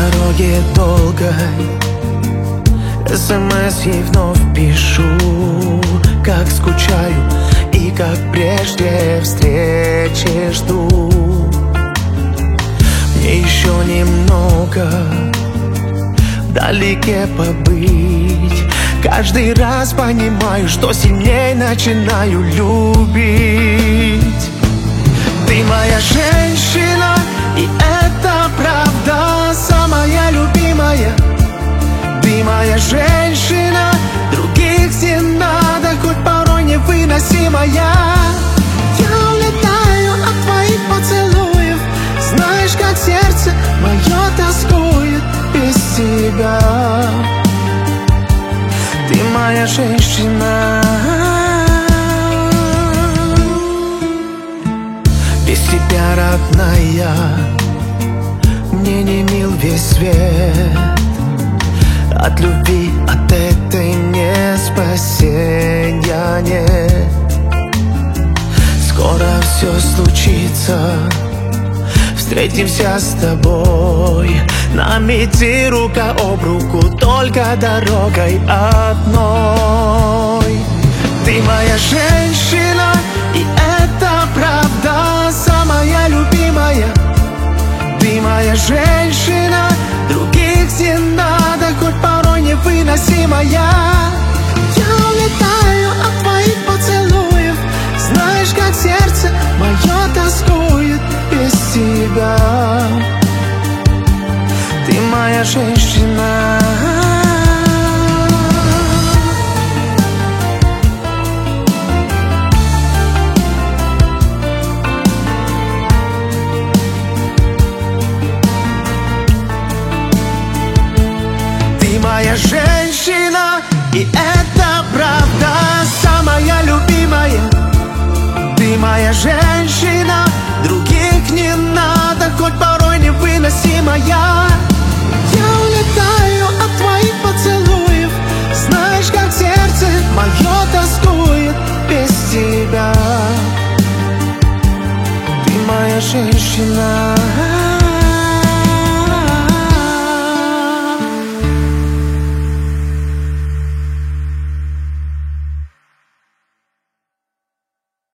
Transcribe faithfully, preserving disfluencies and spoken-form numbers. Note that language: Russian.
дороге долгой СМС ей вновь пишу, как скучаю и как прежде встречи жду. Мне еще немного вдалеке побыть. Каждый раз понимаю, что сильней начинаю любить. Ты моя женщина, и это правда, самая любимая. Ты моя женщина, других не надо, хоть порой невыносимая. Я улетаю от твоих поцелуев, знаешь, как сердце мое тоскует без тебя. Ты моя женщина. Без тебя, родная, мне не мил весь свет. От любви, от этой не спасения нет. Скоро все случится, встретимся с тобой. Нам идти рука об руку только дорогой одной. Ты моя женщина, и это правда, самая любимая. Ты моя женщина, других не надо, хоть порой невыносимая. Я улетаю от твоих поцелуев, знаешь, как сердце мое тоскует без тебя. Ты моя женщина. Ты моя женщина, и это правда, самая любимая. Ты моя женщина, других не надо, хоть порой невыносимая. Я улетаю от твоих поцелуев, знаешь, как сердце мое тоскует без тебя. Ты моя женщина.